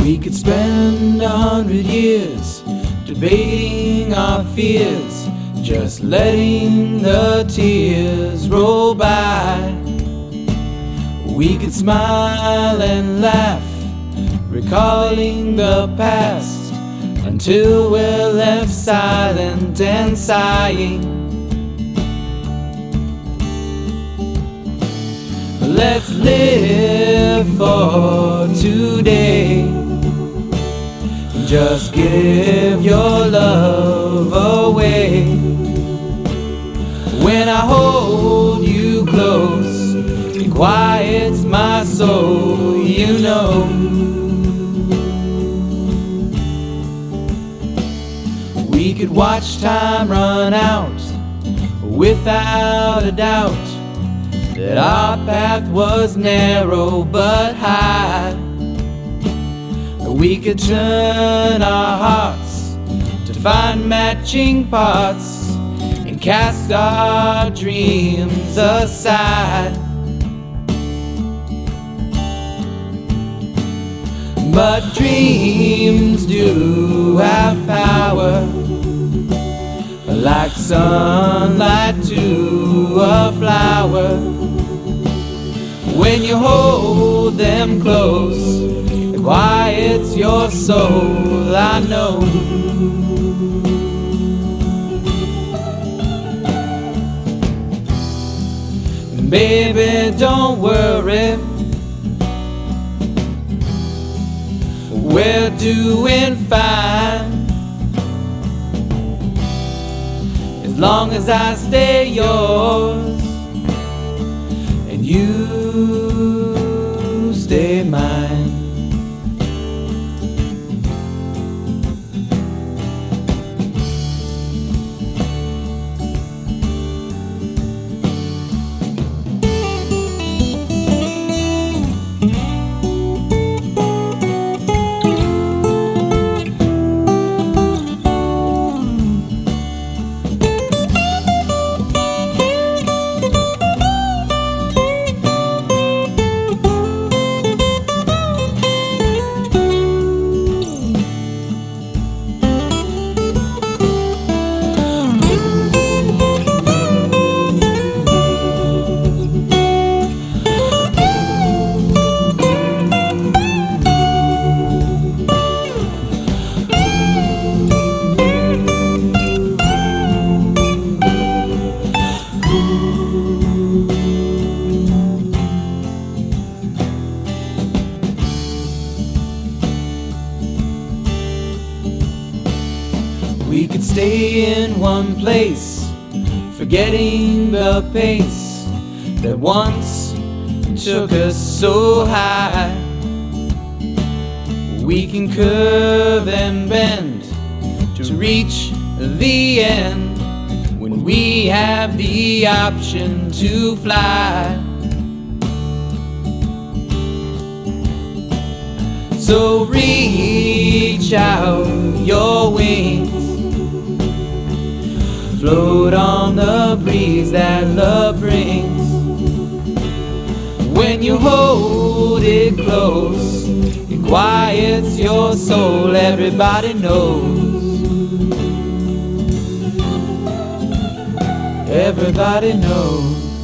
We could spend 100 years debating our fears, just letting the tears roll by. We could smile and laugh, recalling the past, until we're left silent and sighing. Let's live for today. Just give your love away. When I hold you close, it quiets my soul, you know. We could watch time run out, without a doubt, that our path was narrow but high. We could turn our hearts to find matching parts and cast our dreams aside. But dreams do have power, like sunlight to a flower. When you hold them close, it quiets your soul, I know. Baby, don't worry, we're doing fine. As long as I stay yours and you stay mine. We could stay in one place, forgetting the pace that once took us so high. We can curve and bend to reach the end when we have the option to fly. So reach out your wings, float on the breeze that love brings. When you hold it close, it quiets your soul, everybody knows. Everybody knows.